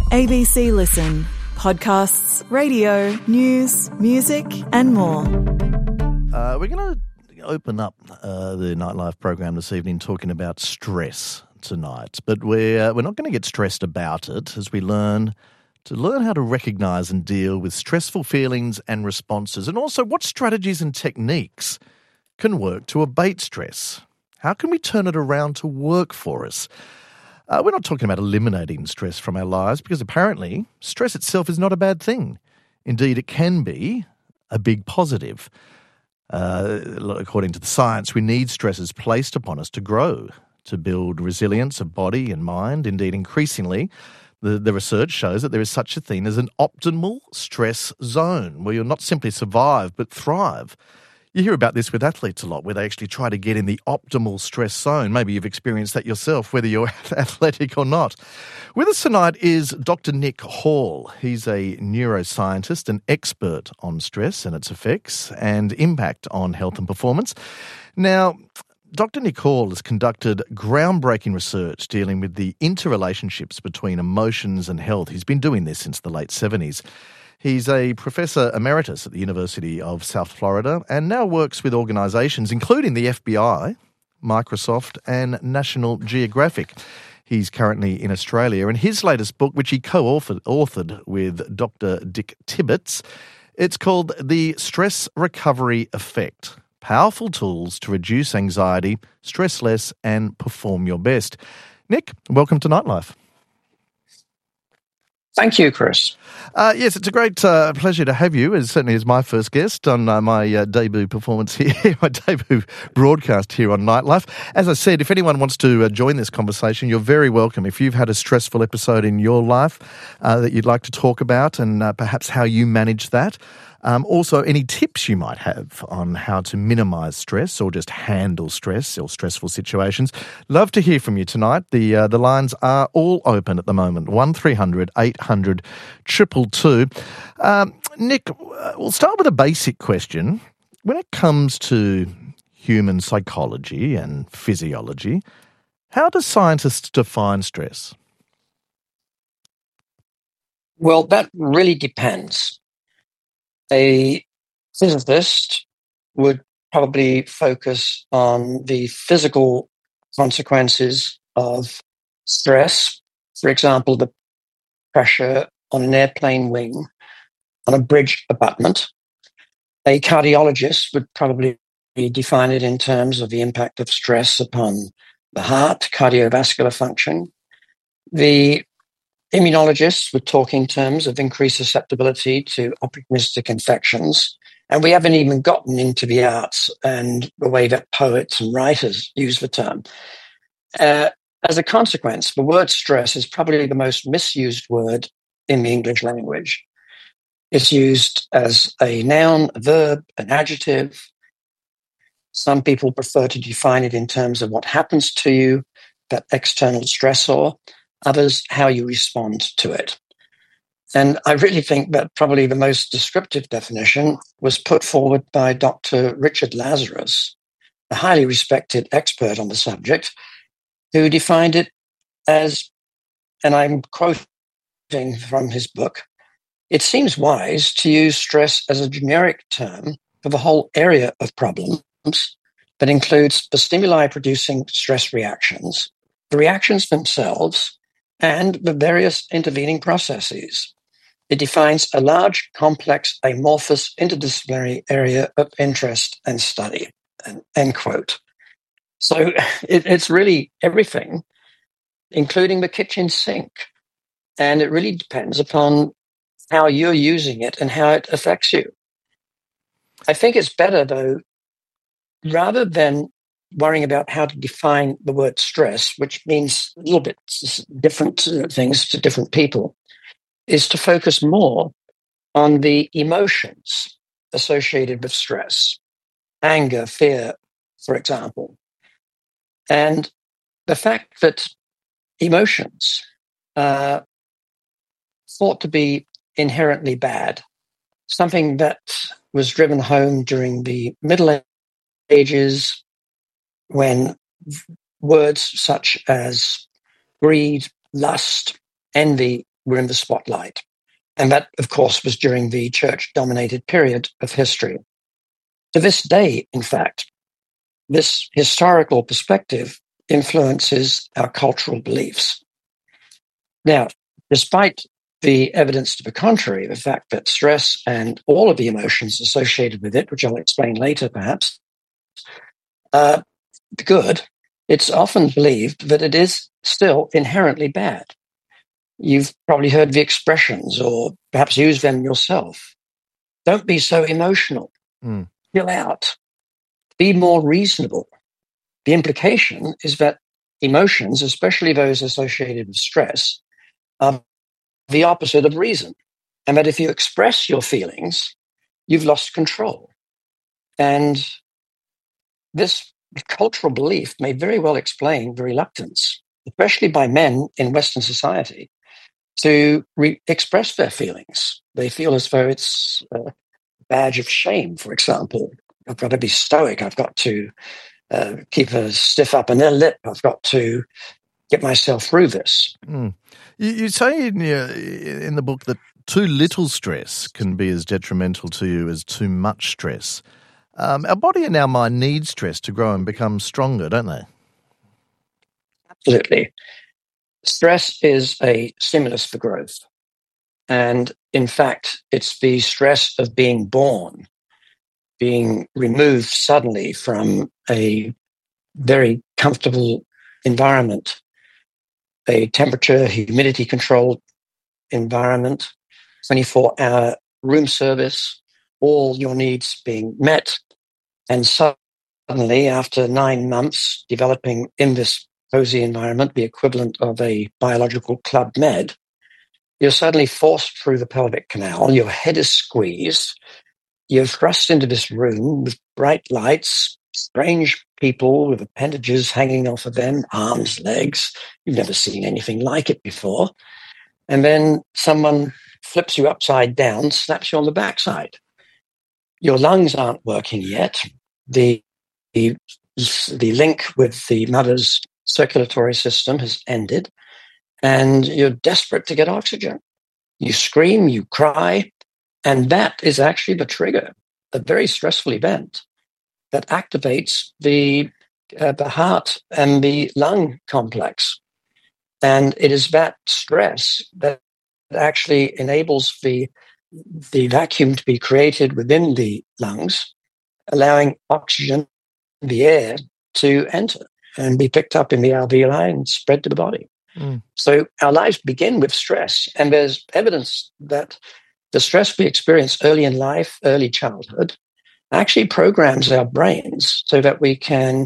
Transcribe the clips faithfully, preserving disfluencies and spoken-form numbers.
A B C Listen. Podcasts, radio, news, music and more. Uh, we're going to open up uh, the Nightlife program this evening talking about stress tonight. But we're, uh, we're not going to get stressed about it as we learn to learn how to recognise and deal with stressful feelings and responses, and also what strategies and techniques can work to abate stress. How can we turn it around to work for us? Uh, we're not talking about eliminating stress from our lives, because apparently stress itself is not a bad thing. Indeed, it can be a big positive. Uh, according to the science, we need stresses placed upon us to grow, to build resilience of body and mind. Indeed, increasingly, the, the research shows that there is such a thing as an optimal stress zone, where you'll not simply survive but thrive. You hear about this with athletes a lot, where they actually try to get in the optimal stress zone. Maybe you've experienced that yourself, whether you're athletic or not. With us tonight is Doctor Nick Hall. He's a neuroscientist, an expert on stress and its effects and impact on health and performance. Now, Doctor Nick Hall has conducted groundbreaking research dealing with the interrelationships between emotions and health. He's been doing this since the late seventies. He's a Professor Emeritus at the University of South Florida and now works with organisations including the F B I, Microsoft and National Geographic. He's currently in Australia, and his latest book, which he co-authored authored with Doctor Dick Tibbets, it's called The Stress Recovery Effect: Powerful Tools to Reduce Anxiety, Stress Less and Perform Your Best. Nick, welcome to Nightlife. Thank you, Chris. Uh, yes, it's a great uh, pleasure to have you, as certainly as my first guest on uh, my uh, debut performance here, my debut broadcast here on Nightlife. As I said, if anyone wants to uh, join this conversation, you're very welcome. If you've had a stressful episode in your life uh, that you'd like to talk about, and uh, perhaps how you manage that, Um, also, any tips you might have on how to minimise stress or just handle stress or stressful situations. Love to hear from you tonight. The uh, the lines are all open at the moment. one three hundred eight hundred two two two. Um, Nick, we'll start with a basic question. When it comes to human psychology and physiology, how do scientists define stress? Well, that really depends. A physicist would probably focus on the physical consequences of stress. For example, the pressure on an airplane wing, on a bridge abutment. A cardiologist would probably define it in terms of the impact of stress upon the heart, cardiovascular function. The immunologists would talk in terms of increased susceptibility to opportunistic infections. And we haven't even gotten into the arts and the way that poets and writers use the term. Uh, as a consequence, the word stress is probably the most misused word in the English language. It's used as a noun, a verb, an adjective. Some people prefer to define it in terms of what happens to you, that external stressor. Others, how you respond to it. And I really think that probably the most descriptive definition was put forward by Doctor Richard Lazarus, a highly respected expert on the subject, who defined it as, and I'm quoting from his book, "It seems wise to use stress as a generic term for the whole area of problems that includes the stimuli producing stress reactions, the reactions themselves, and the various intervening processes. It defines a large, complex, amorphous, interdisciplinary area of interest and study," end quote. So it, it's really everything, including the kitchen sink. And it really depends upon how you're using it and how it affects you. I think it's better, though, rather than worrying about how to define the word stress, which means a little bit different things to different people, is to focus more on the emotions associated with stress. Anger, fear, for example. And the fact that emotions are thought to be inherently bad, something that was driven home during the Middle Ages, when words such as greed, lust, envy, were in the spotlight. And that, of course, was during the church-dominated period of history. To this day, in fact, this historical perspective influences our cultural beliefs. Now, despite the evidence to the contrary, the fact that stress and all of the emotions associated with it, which I'll explain later perhaps, are good, it's often believed that it is still inherently bad. You've probably heard the expressions or perhaps used them yourself. Don't be so emotional. Mm. Chill out. Be more reasonable. The implication is that emotions, especially those associated with stress, are the opposite of reason. And that if you express your feelings, you've lost control. And this cultural belief may very well explain the reluctance, especially by men in Western society, to re- express their feelings. They feel as though it's a badge of shame, for example. I've got to be stoic. I've got to uh, keep a stiff upper lip. I've got to get myself through this. Mm. You, you say in, your, in the book that too little stress can be as detrimental to you as too much stress. Um, our body and our mind need stress to grow and become stronger, don't they? Absolutely. Stress is a stimulus for growth. And in fact, it's the stress of being born, being removed suddenly from a very comfortable environment, a temperature, humidity controlled environment, twenty-four hour room service, all your needs being met. And suddenly, after nine months developing in this cozy environment, the equivalent of a biological Club Med, you're suddenly forced through the pelvic canal, your head is squeezed, you're thrust into this room with bright lights, strange people with appendages hanging off of them, arms, legs. You've never seen anything like it before. And then someone flips you upside down, slaps you on the backside. Your lungs aren't working yet. The, the, the link with the mother's circulatory system has ended, and you're desperate to get oxygen. You scream, you cry, and that is actually the trigger, a very stressful event that activates the, uh, the heart and the lung complex. And it is that stress that actually enables the, the vacuum to be created within the lungs, allowing oxygen, the air, to enter and be picked up in the alveoli and spread to the body. Mm. So our lives begin with stress, and there's evidence that the stress we experience early in life, early childhood, actually programs our brains so that we can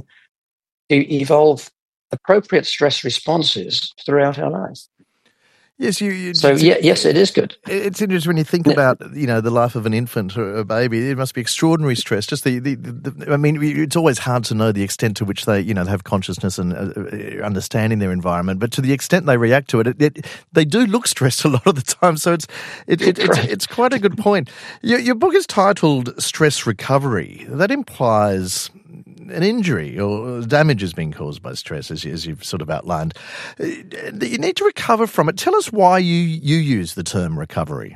evolve appropriate stress responses throughout our life. Yes, you. you so yeah, yes, it is good. It's interesting when you think yeah. about, you know, the life of an infant or a baby. It must be extraordinary stress. Just the, the, the I mean, it's always hard to know the extent to which they, you know, have consciousness and uh, understanding their environment. But to the extent they react to it, it, it they do look stressed a lot of the time. So it's it, it, it's it's quite a good point. Your, your book is titled "Stress Recovery." That implies an injury or damage is being caused by stress, as, you, as you've sort of outlined. You need to recover from it. Tell us why you, you use the term recovery.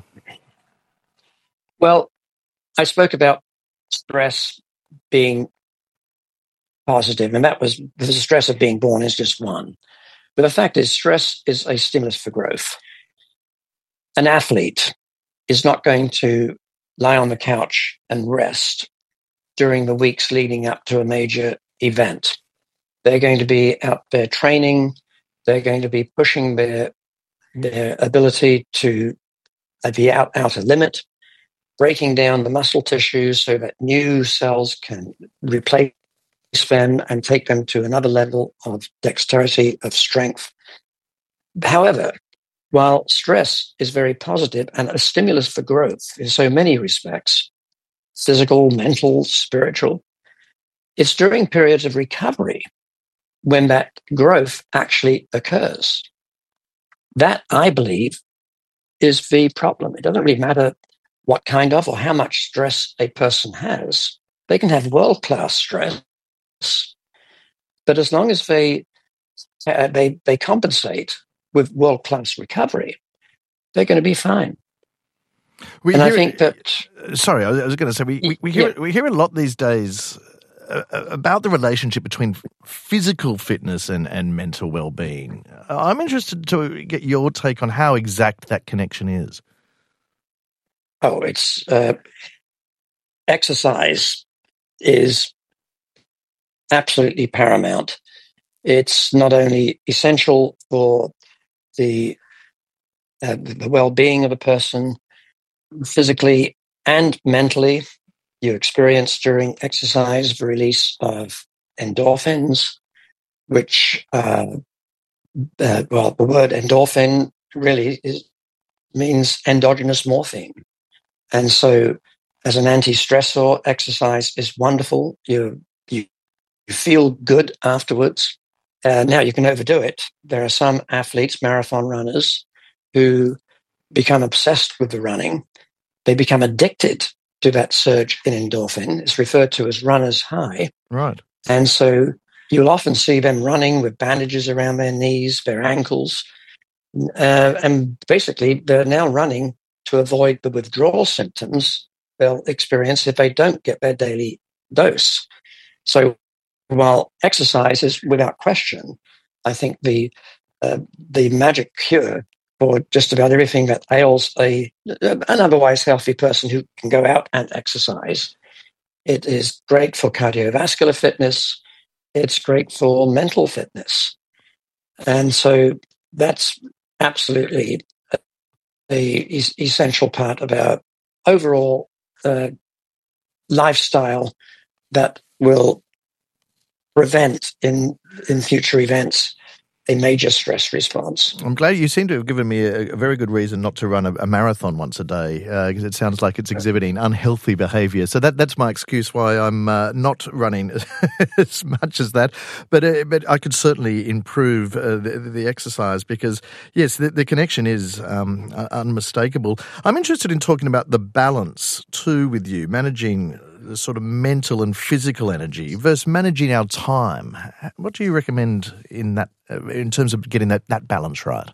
Well, I spoke about stress being positive, and that was the stress of being born is just one. But the fact is, stress is a stimulus for growth. An athlete is not going to lie on the couch and rest during the weeks leading up to a major event. They're going to be out there training. They're going to be pushing their, their ability to the out, outer limit, breaking down the muscle tissues so that new cells can replace them and take them to another level of dexterity, of strength. However, while stress is very positive and a stimulus for growth in so many respects, physical, mental, spiritual, it's during periods of recovery when that growth actually occurs. That, I believe, is the problem. It doesn't really matter what kind of or how much stress a person has. They can have world-class stress, but as long as they uh, they they compensate with world-class recovery, they're going to be fine. We and I hear, think that... Sorry, I was going to say, we, we, we, hear, yeah. we hear a lot these days uh, about the relationship between physical fitness and, and mental well-being. I'm interested to get your take on how exact that connection is. Oh, it's... Uh, exercise is absolutely paramount. It's not only essential for the, uh, the well-being of a person physically and mentally. You experience during exercise the release of endorphins, which, uh, uh, well, the word endorphin really is, means endogenous morphine. And so as an anti-stressor, exercise is wonderful. You, you, you feel good afterwards. Uh, now, you can overdo it. There are some athletes, marathon runners, who become obsessed with the running. They become addicted to that surge in endorphin. It's referred to as runner's high. Right. And so you'll often see them running with bandages around their knees, their ankles, uh, and basically they're now running to avoid the withdrawal symptoms they'll experience if they don't get their daily dose. So while exercise is without question, I think the uh, the magic cure for just about everything that ails a an otherwise healthy person who can go out and exercise. It is great for cardiovascular fitness. It's great for mental fitness. And so that's absolutely a, a essential part of our overall uh, lifestyle that will prevent in, in future events a major stress response. I'm glad you seem to have given me a, a very good reason not to run a, a marathon once a day, because uh, it sounds like it's exhibiting unhealthy behaviour. So that that's my excuse why I'm uh, not running as much as that. But uh, but I could certainly improve uh, the, the exercise because, yes, the, the connection is um, unmistakable. I'm interested in talking about the balance too with you, managing the sort of mental and physical energy versus managing our time. What do you recommend in that, uh, in terms of getting that, that balance right?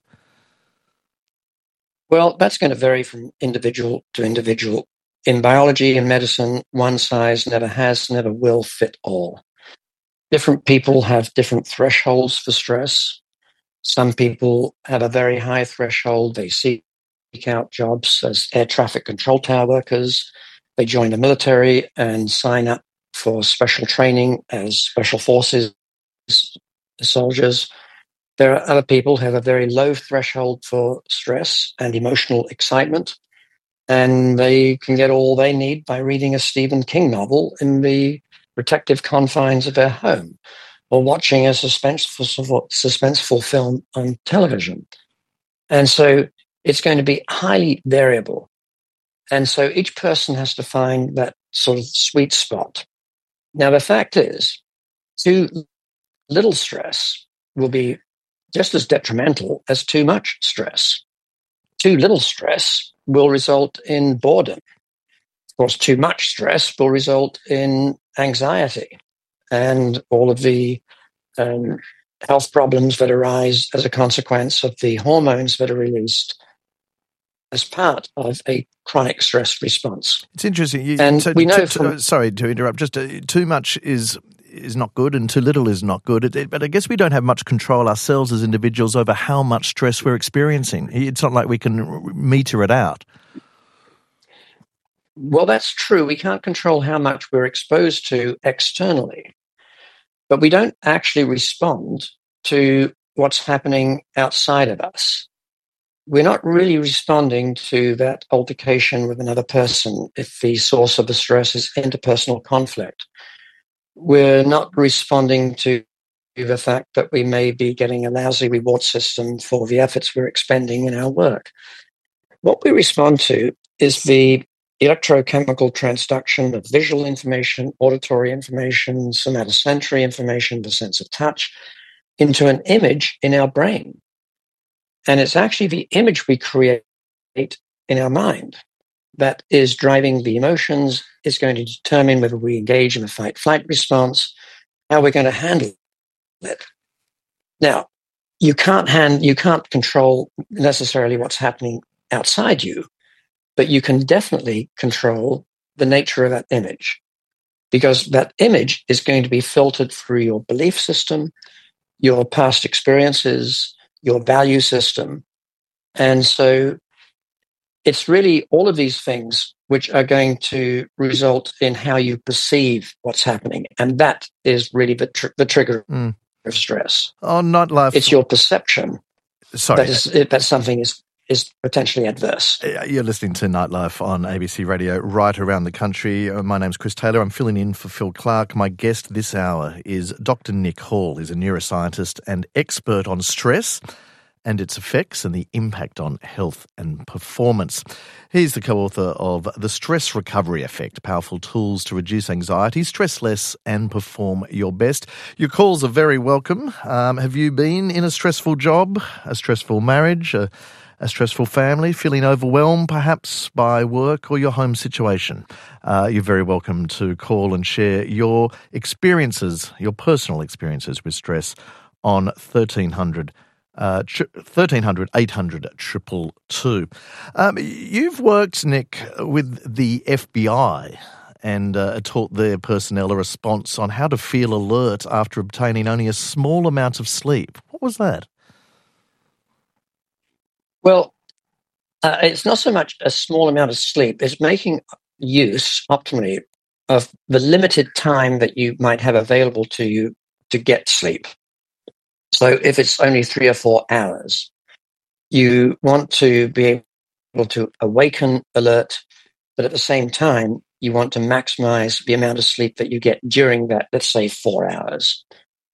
Well, that's going to vary from individual to individual. In biology and medicine, one size never has, never will fit all. Different people have different thresholds for stress. Some people have a very high threshold. They seek out jobs as air traffic control tower workers. They join the military and sign up for special training as special forces soldiers. There are other people who have a very low threshold for stress and emotional excitement, and they can get all they need by reading a Stephen King novel in the protective confines of their home or watching a suspenseful, suspenseful film on television. And so it's going to be highly variable. And so each person has to find that sort of sweet spot. Now, the fact is, too little stress will be just as detrimental as too much stress. Too little stress will result in boredom. Of course, too much stress will result in anxiety and all of the um, health problems that arise as a consequence of the hormones that are released as part of a chronic stress response. It's interesting. You, and so we know t- from, t- sorry to interrupt. Just uh, too much is is not good, and too little is not good. It, it, but I guess we don't have much control ourselves as individuals over how much stress we're experiencing. It's not like we can meter it out. Well, that's true. We can't control how much we're exposed to externally, but we don't actually respond to what's happening outside of us. We're not really responding to that altercation with another person if the source of the stress is interpersonal conflict. We're not responding to the fact that we may be getting a lousy reward system for the efforts we're expending in our work. What we respond to is the electrochemical transduction of visual information, auditory information, somatosensory information, the sense of touch, into an image in our brain. And it's actually the image we create in our mind that is driving the emotions, is going to determine whether we engage in a fight-flight response, how we're going to handle it. Now, you can't hand, you can't control necessarily what's happening outside you, but you can definitely control the nature of that image, because that image is going to be filtered through your belief system, your past experiences, your value system. And so it's really all of these things which are going to result in how you perceive what's happening. And that is really the, tr- the trigger mm. of stress. On Nightlife. It's your perception Sorry. that, is, that something is, is potentially adverse. You're listening to Nightlife on A B C Radio right around the country. My name's Chris Taylor. I'm filling in for Phil Clark. My guest this hour is Doctor Nick Hall. He's a neuroscientist and expert on stress and its effects and the impact on health and performance. He's the co-author of The Stress Recovery Effect, Powerful Tools to Reduce Anxiety, Stress Less and Perform Your Best. Your calls are very welcome. Um, have you been in a stressful job, a stressful marriage, a, a stressful family, feeling overwhelmed perhaps by work or your home situation? Uh, you're very welcome to call and share your experiences, your personal experiences with stress on thirteen hundred Uh, thirteen hundred, eight hundred, triple two. Um, you've worked, Nick, with the F B I and uh, taught their personnel a response on how to feel alert after obtaining only a small amount of sleep. What was that? Well, uh, it's not so much a small amount of sleep. It's making use optimally of the limited time that you might have available to you to get sleep. So if it's only three or four hours, you want to be able to awaken, alert, but at the same time, you want to maximize the amount of sleep that you get during that, let's say, four hours.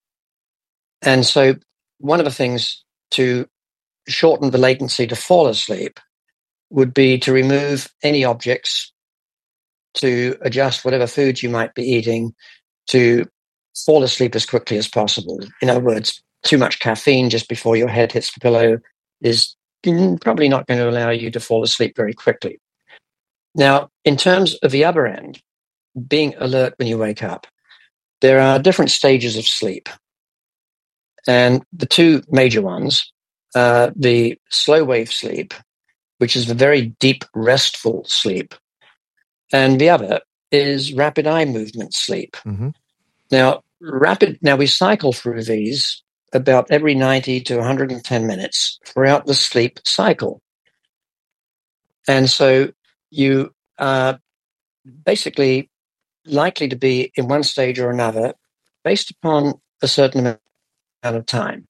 And so one of the things to shorten the latency to fall asleep would be to remove any objects, to adjust whatever foods you might be eating, to fall asleep as quickly as possible. In other words, too much caffeine just before your head hits the pillow is probably not going to allow you to fall asleep very quickly. Now, in terms of the other end, being alert when you wake up, there are different stages of sleep. And the two major ones are the slow wave sleep, which is a very deep, restful sleep. And the other is rapid eye movement sleep. Mm-hmm. Now, rapid, now we cycle through these about every ninety to one hundred ten minutes throughout the sleep cycle. And so you are basically likely to be in one stage or another based upon a certain amount of time.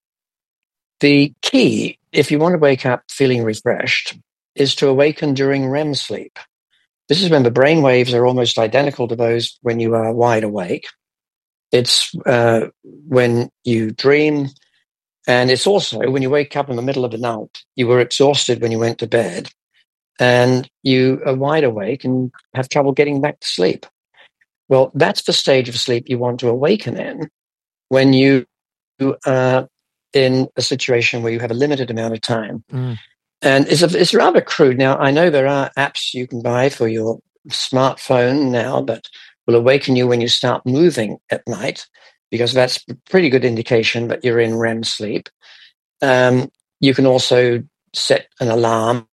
The key, if you want to wake up feeling refreshed, is to awaken during R E M sleep. This is when the brain waves are almost identical to those when you are wide awake. It's uh, when you dream, and it's also when you wake up in the middle of the night. You were exhausted when you went to bed, and you are wide awake and have trouble getting back to sleep. Well, that's the stage of sleep you want to awaken in when you are in a situation where you have a limited amount of time. Mm. And it's, a, it's rather crude. Now, I know there are apps you can buy for your smartphone now that will awaken you when you start moving at night, because that's a pretty good indication that you're in R E M sleep. Um, you can also set an alarm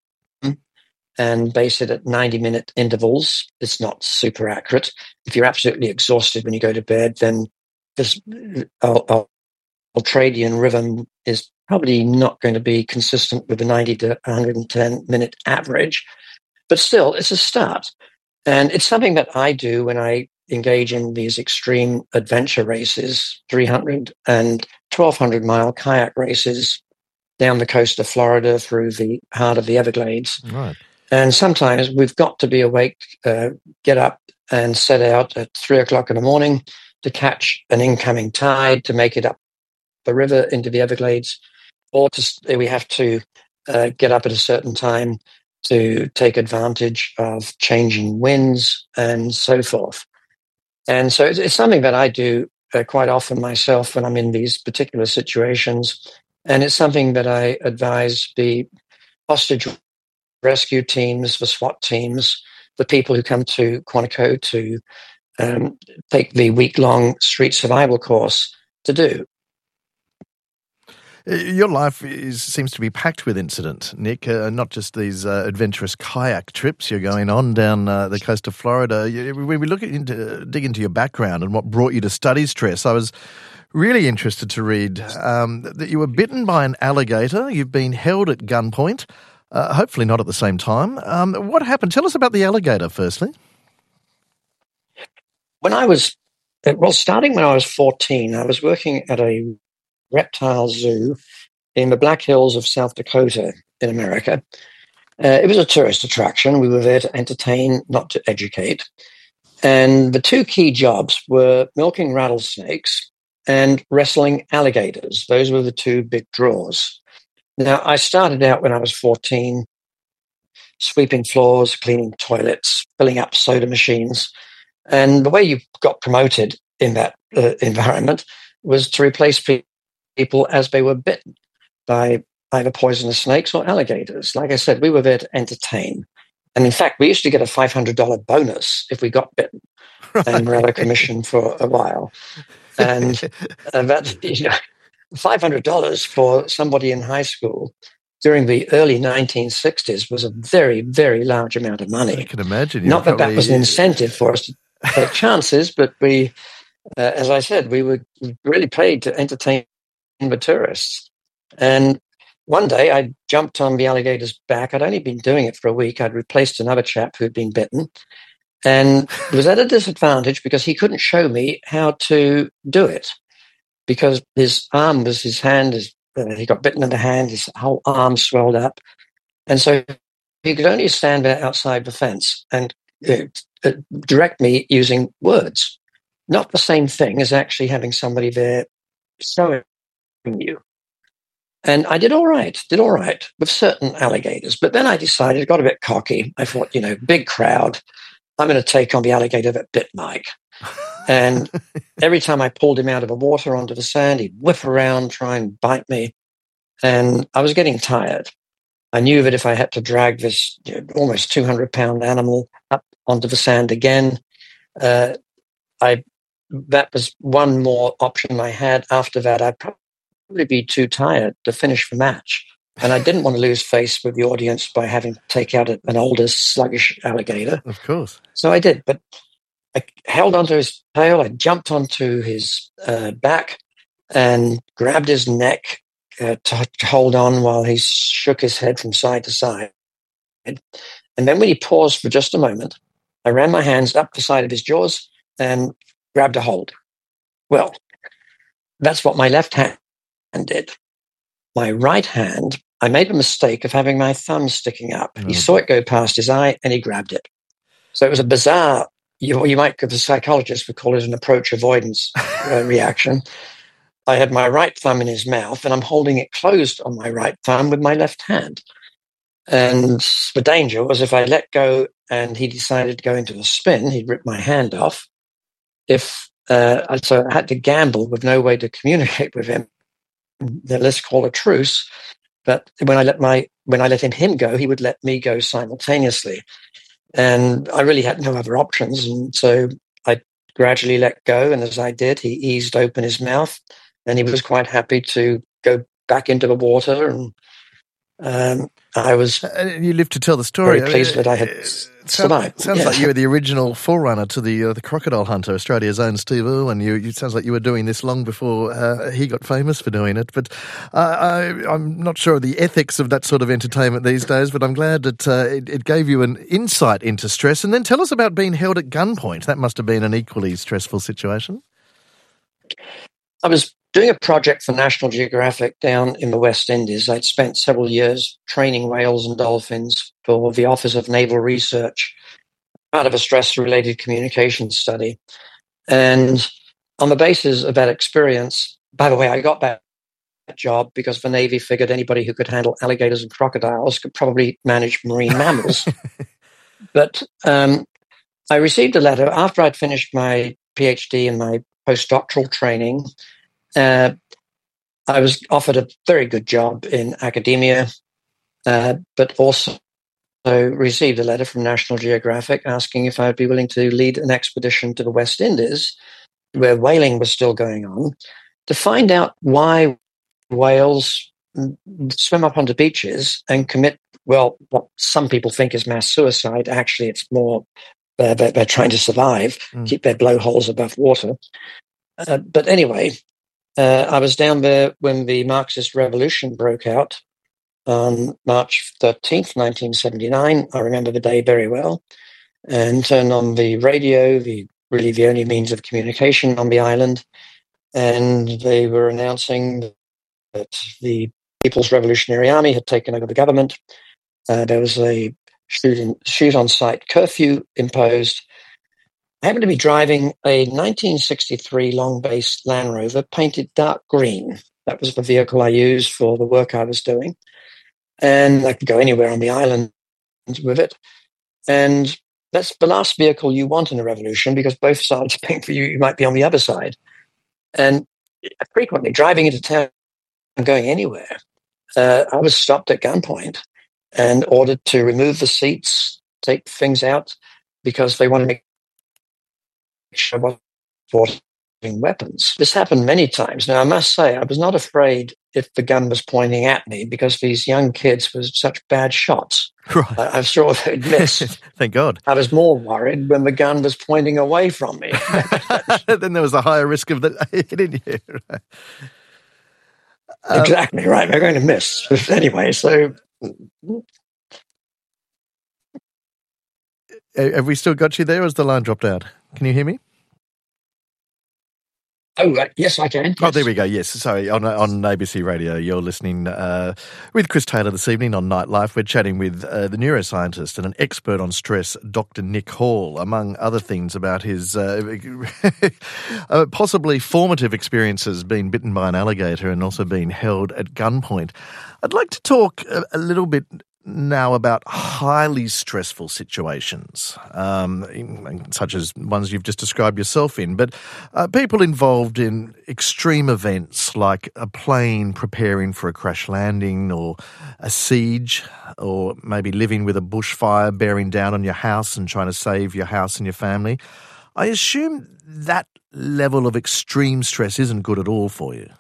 and base it at ninety-minute intervals. It's not super accurate. If you're absolutely exhausted when you go to bed, then this uh, ultradian rhythm is probably not going to be consistent with the ninety to one hundred ten minute average. But still, it's a start. And it's something that I do when I engage in these extreme adventure races, three hundred and twelve hundred mile kayak races down the coast of Florida through the heart of the Everglades. Right. And sometimes we've got to be awake, uh, get up and set out at three o'clock in the morning to catch an incoming tide, to make it up the river into the Everglades, or to, we have to uh, get up at a certain time to take advantage of changing winds and so forth. And so it's, it's something that I do uh, quite often myself when I'm in these particular situations. And it's something that I advise the hostage rescue teams, the SWAT teams, the people who come to Quantico to um, take the week-long street survival course to do. Your life is, seems to be packed with incident, Nick, uh, not just these uh, adventurous kayak trips you're going on down uh, the coast of Florida. When we look into, dig into your background and what brought you to study stress, I was really interested to read um, that you were bitten by an alligator, you've been held at gunpoint, uh, hopefully not at the same time. Um, what happened? Tell us about the alligator, firstly. When I was, well, starting when I was fourteen, I was working at a reptile zoo in the Black Hills of South Dakota in America. Uh, it was a tourist attraction. We were there to entertain, not to educate. And the two key jobs were milking rattlesnakes and wrestling alligators. Those were the two big draws. Now, I started out when I was fourteen, sweeping floors, cleaning toilets, filling up soda machines. And the way you got promoted in that uh, environment was to replace people people as they were bitten by either poisonous snakes or alligators. Like I said, we were there to entertain. And in fact, we used to get a five hundred dollars bonus if we got bitten, right, and were out of commission for a while. And uh, that, you know, five hundred dollars for somebody in high school during the early nineteen sixties was a very, very large amount of money. I can imagine. Not that probably... that was an incentive for us to take chances, but we, uh, as I said, we were really paid to entertain the tourists. And one day I jumped on the alligator's back. I'd only been doing it for a week. I'd replaced another chap who'd been bitten and was at a disadvantage because he couldn't show me how to do it because his arm was his hand. His, uh, he got bitten in the hand. His whole arm swelled up. And so he could only stand there outside the fence and uh, uh, direct me using words. Not the same thing as actually having somebody there showing you. And I did all right, did all right with certain alligators. But then I decided, got a bit cocky. I thought, you know, big crowd, I'm going to take on the alligator that bit Mike. And every time I pulled him out of the water onto the sand, he'd whip around, try and bite me. And I was getting tired. I knew that if I had to drag this, you know, almost two hundred pound animal up onto the sand again, uh, I that was one more option I had. After that, I'd probably be too tired to finish the match. And I didn't want to lose face with the audience by having to take out a, an older, sluggish alligator. Of course. So I did, but I held onto his tail. I jumped onto his uh, back and grabbed his neck uh, to, to hold on while he shook his head from side to side. And then when he paused for just a moment, I ran my hands up the side of his jaws and grabbed a hold. Well, that's what my left hand did. My right hand, I made a mistake of having my thumb sticking up. Mm. He saw it go past his eye and he grabbed it. So it was a bizarre, you, you might, the psychologist would call it an approach avoidance uh, reaction. I had my right thumb in his mouth and I'm holding it closed on my right thumb with my left hand. And the danger was if I let go and he decided to go into the spin, he'd rip my hand off. If uh, so I had to gamble with no way to communicate with him. Let's call a truce. But when I let my when I let him, him go, he would let me go simultaneously. And I really had no other options. And so I gradually let go. And as I did, he eased open his mouth and he was quite happy to go back into the water. And um, I was uh, you live to tell the story. Very pleased that I had uh, survived. Sounds yeah. like you were the original forerunner to the uh, the crocodile hunter, Australia's own Steve Irwin. You, you sounds like you were doing this long before uh, he got famous for doing it. But uh, I, I'm not sure of the ethics of that sort of entertainment these days. But I'm glad that uh, it, it gave you an insight into stress. And then tell us about being held at gunpoint. That must have been an equally stressful situation. I was doing a project for National Geographic down in the West Indies. I'd spent several years training whales and dolphins for the Office of Naval Research, part of a stress-related communication study. And on the basis of that experience, by the way, I got that job because the Navy figured anybody who could handle alligators and crocodiles could probably manage marine mammals. But um, I received a letter after I'd finished my PhD and my postdoctoral training. Uh, I was offered a very good job in academia, uh, but also received a letter from National Geographic asking if I'd be willing to lead an expedition to the West Indies, where whaling was still going on, to find out why whales swim up onto beaches and commit, well, what some people think is mass suicide. Actually, it's more uh, they're, they're trying to survive, mm. keep their blowholes above water. Uh, but anyway, uh, I was down there when the Marxist Revolution broke out on March thirteenth, nineteen seventy-nine. I remember the day very well. And turned on the radio, the really the only means of communication on the island, and they were announcing that the People's Revolutionary Army had taken over the government. Uh, there was a shoot, shoot on sight curfew imposed. I happened to be driving a nineteen sixty-three long base Land Rover painted dark green. That was the vehicle I used for the work I was doing. And I could go anywhere on the island with it. And that's the last vehicle you want in a revolution, because both sides think for you, you might be on the other side. And frequently driving into town and going anywhere, uh, I was stopped at gunpoint and ordered to remove the seats, take things out, because they wanted to make sure I wasn't porting weapons. This happened many times. Now, I must say, I was not afraid if the gun was pointing at me, because these young kids were such bad shots. Right. I, I'm sure they'd miss. Thank God. I was more worried when the gun was pointing away from me. Then there was a higher risk of the hitting you. Right. Um, exactly right. They're going to miss anyway. So, have we still got you there, or has the line dropped out? Can you hear me? Oh, uh, yes, I can. Yes. Oh, there we go. Yes, sorry. On on A B C Radio, you're listening uh, with Chris Taylor this evening on Nightlife. We're chatting with uh, the neuroscientist and an expert on stress, Doctor Nick Hall, among other things about his uh, uh, possibly formative experiences being bitten by an alligator and also being held at gunpoint. I'd like to talk a, a little bit now about highly stressful situations, um, such as ones you've just described yourself in, but uh, people involved in extreme events like a plane preparing for a crash landing, or a siege, or maybe living with a bushfire bearing down on your house and trying to save your house and your family. I assume that level of extreme stress isn't good at all for you.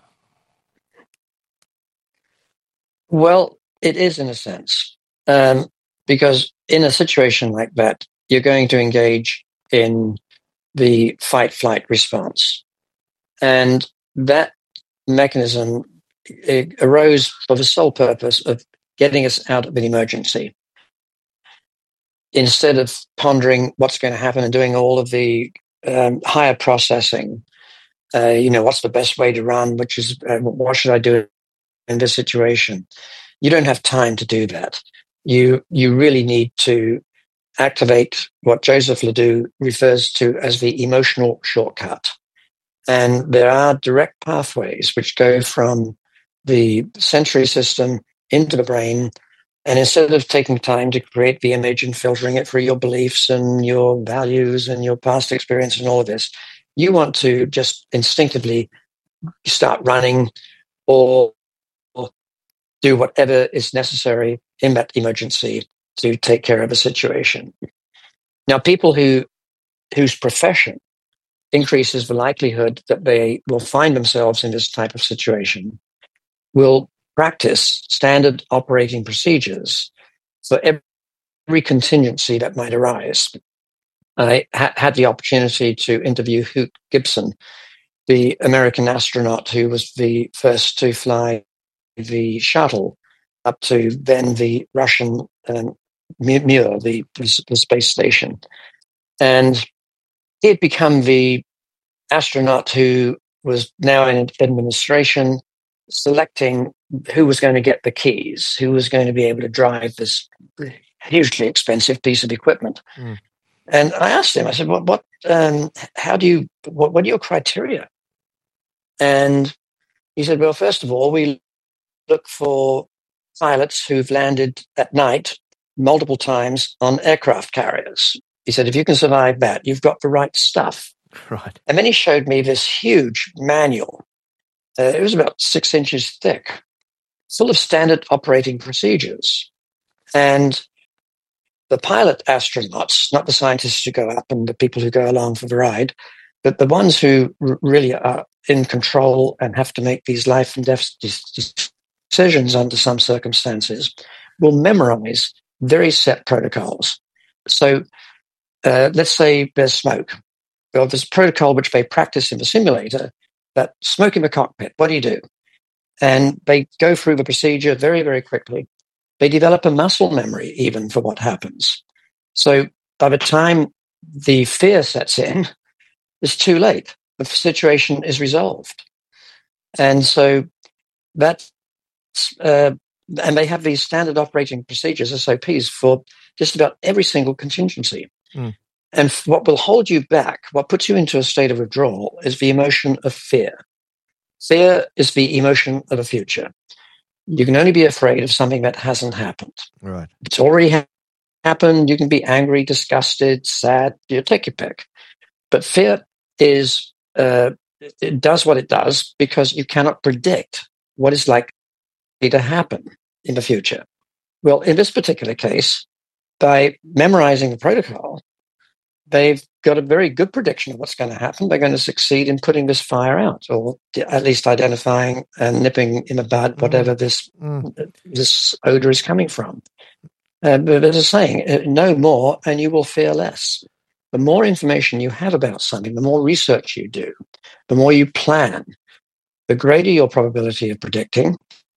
Well, it is in a sense, um, because in a situation like that, you're going to engage in the fight-flight response. And that mechanism it arose for the sole purpose of getting us out of an emergency. Instead of pondering what's going to happen and doing all of the um, higher processing, uh, you know, what's the best way to run, which is, uh, what should I do in this situation? You don't have time to do that. You you really need to activate what Joseph Ledoux refers to as the emotional shortcut. And there are direct pathways which go from the sensory system into the brain. And instead of taking time to create the image and filtering it through your beliefs and your values and your past experience and all of this, you want to just instinctively start running or do whatever is necessary in that emergency to take care of a situation. Now, people who whose profession increases the likelihood that they will find themselves in this type of situation will practice standard operating procedures for every contingency that might arise. I ha- had the opportunity to interview Hoot Gibson, the American astronaut who was the first to fly the shuttle up to then the Russian um, Mir, the, the space station. And he had become the astronaut who was now in administration, selecting who was going to get the keys, who was going to be able to drive this hugely expensive piece of equipment. Mm. And I asked him, I said, what, what, um, how do you, what, what are your criteria? And he said, well, first of all, we look for pilots who've landed at night multiple times on aircraft carriers. He said, if you can survive that, you've got the right stuff. Right. And then he showed me this huge manual. Uh, it was about six inches thick, full of standard operating procedures. And the pilot astronauts, not the scientists who go up and the people who go along for the ride, But the ones who r- really are in control and have to make these life and death decisions under some circumstances will memorize very set protocols. So uh, let's say there's smoke. Well, there's a protocol which they practice in the simulator, that smoke in the cockpit, what do you do? And they go through the procedure very, very quickly. They develop a muscle memory even for what happens. So by the time the fear sets in, it's too late. The situation is resolved. And so that's, uh, and they have these standard operating procedures, S O Ps, for just about every single contingency. Mm. And what will hold you back, what puts you into a state of withdrawal, is the emotion of fear. Fear is the emotion of the future. You can only be afraid of something that hasn't happened. Right. It's already ha- happened. You can be angry, disgusted, sad. You take your pick. But fear is uh, it does what it does because you cannot predict what is likely to happen in the future. Well, in this particular case, by memorizing the protocol, they've got a very good prediction of what's going to happen. They're going to succeed in putting this fire out, or at least identifying and nipping in the bud whatever mm. this mm. this odor is coming from. Uh, but there's a saying, know more and you will fear less. The more information you have about something, the more research you do, the more you plan, the greater your probability of predicting,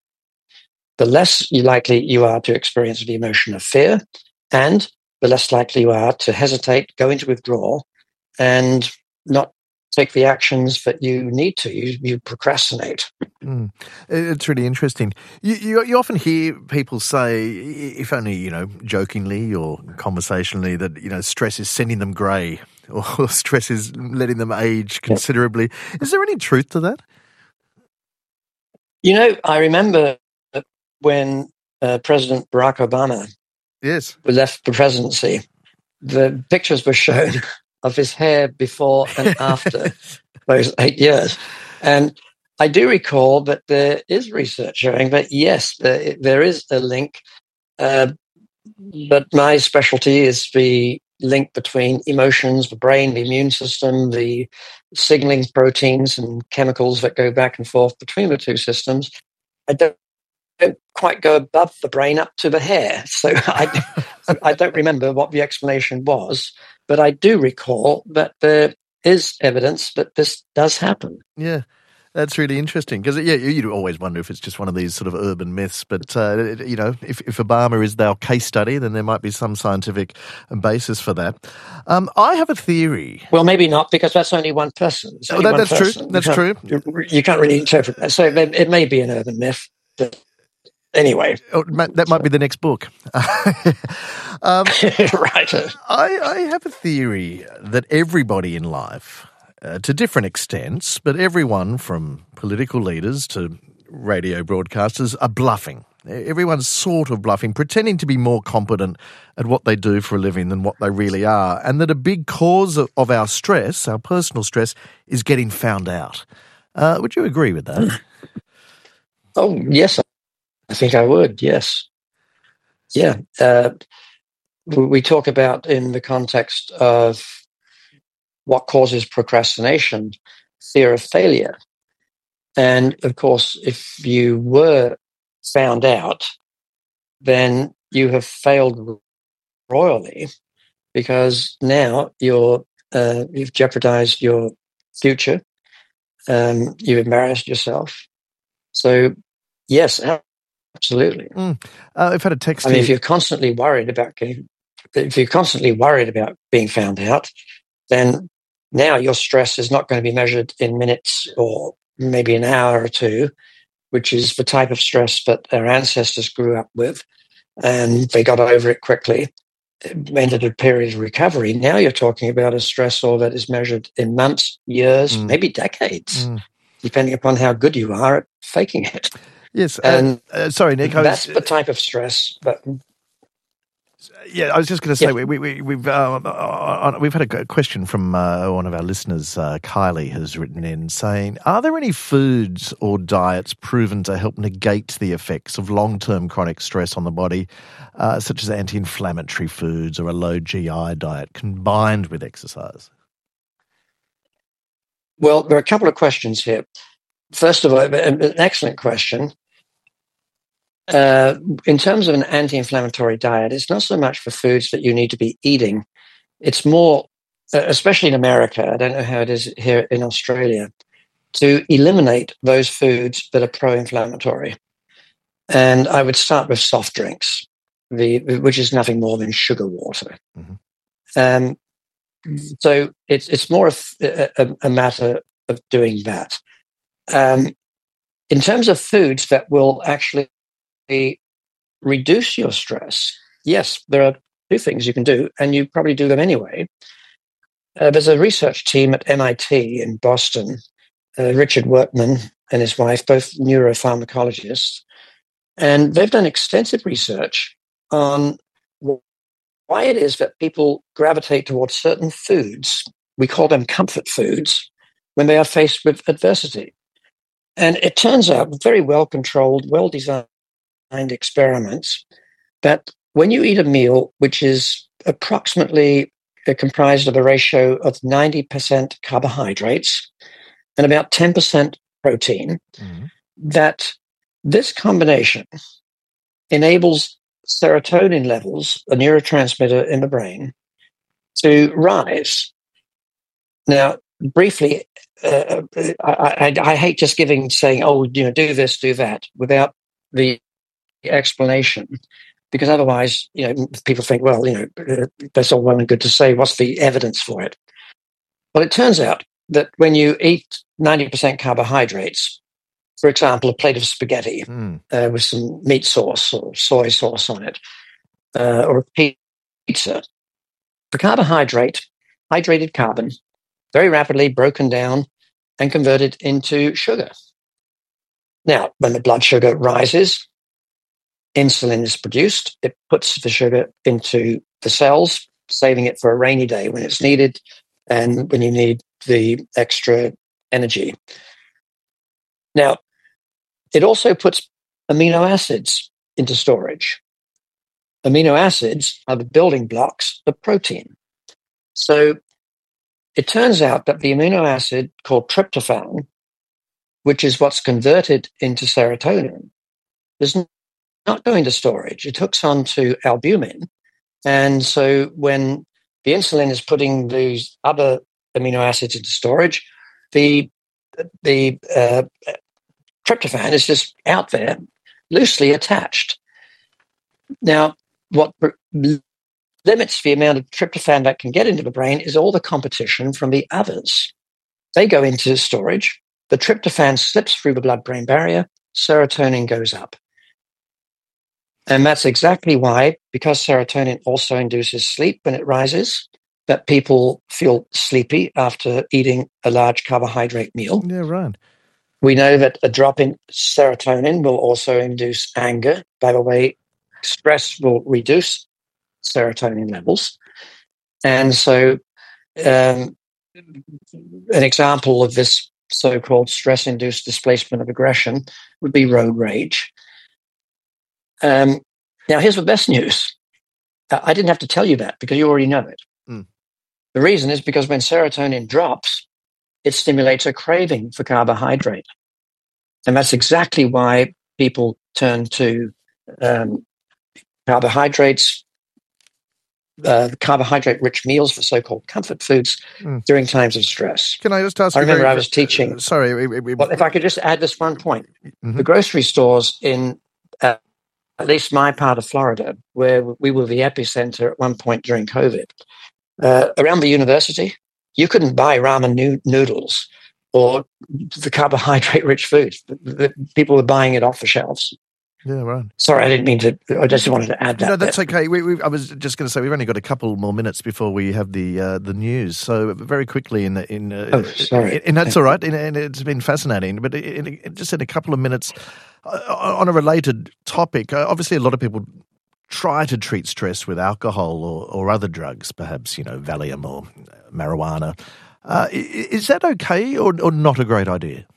the less likely you are to experience the emotion of fear, and the less likely you are to hesitate, go into withdrawal, and not take the actions that you need to. You, you procrastinate. Mm. It's really interesting. You, you, you often hear people say, if only, you know, jokingly or conversationally, that, you know, stress is sending them grey or stress is letting them age considerably. Yep. Is there any truth to that? You know, I remember when uh, President Barack Obama yes. left the presidency, the pictures were shown of his hair before and after those eight years. And I do recall that there is research showing that, yes, there, there is a link, uh, but my specialty is the link between emotions, the brain, the immune system, the signaling proteins and chemicals that go back and forth between the two systems. I don't don't quite go above the brain up to the hair. So I, I don't remember what the explanation was, but I do recall that there is evidence that this does happen. Yeah, that's really interesting because, yeah, you always wonder if it's just one of these sort of urban myths, but, uh, you know, if, if Obama is our case study, then there might be some scientific basis for that. Um, I have a theory. Well, maybe not, because that's only one person. Oh, that, one that's person. true. That's you true. You, you can't really interpret that. So it, it may be an urban myth, but anyway. Oh, that might be the next book. um, right. I, I have a theory that everybody in life, uh, to different extents, but everyone from political leaders to radio broadcasters are bluffing. Everyone's sort of bluffing, pretending to be more competent at what they do for a living than what they really are, and that a big cause of, of our stress, our personal stress, is getting found out. Uh, would you agree with that? Oh, yes, I think I would, yes. Yeah. Uh, we talk about in the context of what causes procrastination, fear of failure. And, of course, if you were found out, then you have failed royally, because now you're, uh, you've jeopardized your future. Um, you've embarrassed yourself. So, yes, absolutely. Mm. Uh, I've had a text. I mean, if you're constantly worried about getting, if you're constantly worried about being found out, then now your stress is not going to be measured in minutes or maybe an hour or two, which is the type of stress that our ancestors grew up with, and they got over it quickly, entered a period of recovery. Now you're talking about a stressor that is measured in months, years, mm. maybe decades, mm. depending upon how good you are at faking it. Yes, and uh, uh, sorry, Nick. I that's was, the type of stress. But yeah, I was just going to say yeah. we, we, we've uh, uh, we've had a question from uh, one of our listeners. Uh, Kylie has written in saying, "Are there any foods or diets proven to help negate the effects of long-term chronic stress on the body, uh, such as anti-inflammatory foods or a low G I diet combined with exercise?" Well, there are a couple of questions here. First of all, an excellent question. Uh, in terms of an anti-inflammatory diet, it's not so much for foods that you need to be eating. It's more, uh, especially in America, I don't know how it is here in Australia, to eliminate those foods that are pro-inflammatory. And I would start with soft drinks, the which is nothing more than sugar water. Mm-hmm. Um, so it's it's more of a, a matter of doing that. Um, in terms of foods that will actually reduce your stress, yes, there are two things you can do, and you probably do them anyway. Uh, there's a research team at M I T in Boston, uh, Richard Workman and his wife, both neuropharmacologists, and they've done extensive research on why it is that people gravitate towards certain foods. We call them comfort foods when they are faced with adversity. And it turns out, very well-controlled, well-designed experiments, that when you eat a meal which is approximately comprised of a ratio of ninety percent carbohydrates and about ten percent protein, mm-hmm. that this combination enables serotonin levels, a neurotransmitter in the brain, to rise. Now, briefly, uh, I, I, I hate just giving, saying, oh, you know, do this, do that, without the explanation, because otherwise, you know, people think, well, you know, that's all well and good to say. What's the evidence for it? Well, it turns out that when you eat ninety percent carbohydrates, for example, a plate of spaghetti mm. uh, with some meat sauce or soy sauce on it, uh, or a pizza, the carbohydrate, hydrated carbon, very rapidly broken down and converted into sugar. Now, when the blood sugar rises, insulin is produced. It puts the sugar into the cells, saving it for a rainy day when it's needed and when you need the extra energy. Now, it also puts amino acids into storage. Amino acids are the building blocks of protein. So it turns out that the amino acid called tryptophan, which is what's converted into serotonin, is not going to storage. It hooks onto albumin. And so when the insulin is putting these other amino acids into storage, the, the uh, tryptophan is just out there, loosely attached. Now, what limits the amount of tryptophan that can get into the brain is all the competition from the others. They go into storage. The tryptophan slips through the blood-brain barrier. Serotonin goes up. And that's exactly why, because serotonin also induces sleep when it rises, that people feel sleepy after eating a large carbohydrate meal. Yeah, right. We know that a drop in serotonin will also induce anger. By the way, stress will reduce serotonin levels. And so um, an example of this so-called stress-induced displacement of aggression would be road rage. Um, now, here's the best news. I didn't have to tell you that because you already know it. Mm. The reason is because when serotonin drops, it stimulates a craving for carbohydrate. And that's exactly why people turn to um, carbohydrates, uh, carbohydrate-rich meals for so-called comfort foods mm. during times of stress. Can I just ask I you... remember very, I was teaching... Uh, sorry. We, we, well, if I could just add this one point. Mm-hmm. The grocery stores in uh, at least my part of Florida, where we were the epicenter at one point during COVID, uh, around the university, you couldn't buy ramen nu- noodles or the carbohydrate-rich foods. The, the, people were buying it off the shelves. Yeah, right. Sorry, I didn't mean to. I just wanted to add that. No, that's bit. okay. We, we, I was just going to say we've only got a couple more minutes before we have the uh, the news. So very quickly, in in uh, oh, sorry, and that's all right. And, and it's been fascinating. But in, in, just in a couple of minutes, uh, on a related topic, uh, obviously a lot of people try to treat stress with alcohol or, or other drugs, perhaps you know Valium or marijuana. Uh, is that okay or, or not a great idea?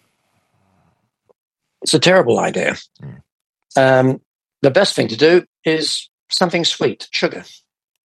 It's a terrible idea. Hmm. Um, the best thing to do is something sweet, sugar.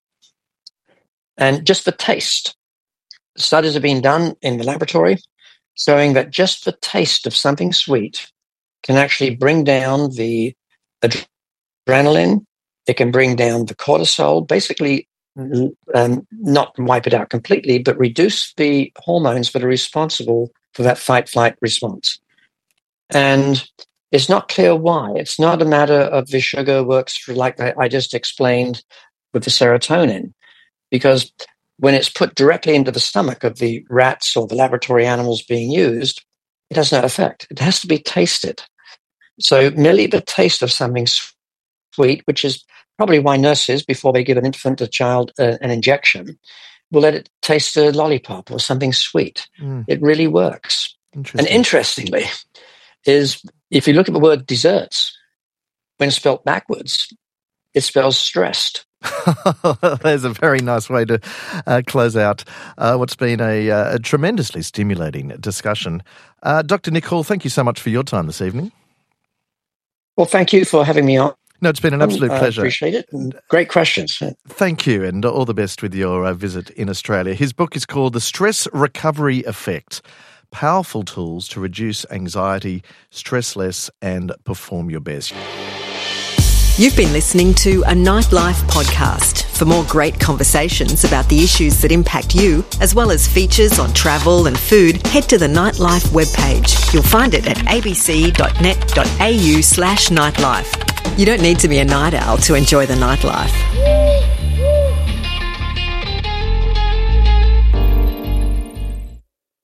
And just for taste. Studies have been done in the laboratory showing that just the taste of something sweet can actually bring down the adrenaline. It can bring down the cortisol, basically um, not wipe it out completely, but reduce the hormones that are responsible for that fight-flight response. And it's not clear why. It's not a matter of the sugar works for, like I just explained with the serotonin, because when it's put directly into the stomach of the rats or the laboratory animals being used, it has no effect. It has to be tasted. So merely the taste of something sweet, which is probably why nurses, before they give an infant, a child, uh, an injection, will let it taste a lollipop or something sweet. Mm. It really works. And interestingly, is if you look at the word desserts, when spelt backwards, it spells stressed. There's a very nice way to uh, close out uh, what's been a, uh, a tremendously stimulating discussion. Uh, Doctor Nick Hall, thank you so much for your time this evening. Well, thank you for having me on. No, it's been an absolute I pleasure. Appreciate it. Great questions. Thank you, and all the best with your uh, visit in Australia. His book is called The Stress Recovery Effect: Powerful Tools to Reduce Anxiety, Stress Less, and Perform Your Best. You've been listening to a Nightlife podcast. For more great conversations about the issues that impact you, as well as features on travel and food, head to the Nightlife webpage. You'll find it at abc.net.au slash nightlife. You don't need to be a night owl to enjoy the nightlife.